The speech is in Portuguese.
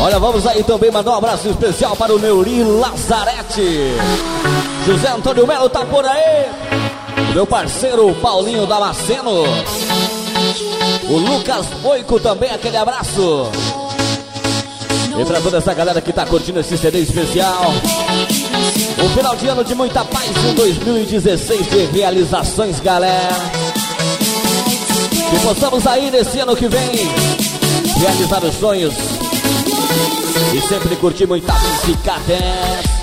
Olha, vamos aí também mandar um abraço especial para o Neuri Lazarete. José Antônio Melo tá por aí. Meu parceiro Paulinho Damasceno. O Lucas Boico também, aquele abraço. E pra toda essa galera que tá curtindo esse CD especial, um final de ano de muita paz, um 2016 de realizações, galera. Que possamos aí nesse ano que vem realizar os sonhos e sempre curtir muita música dance.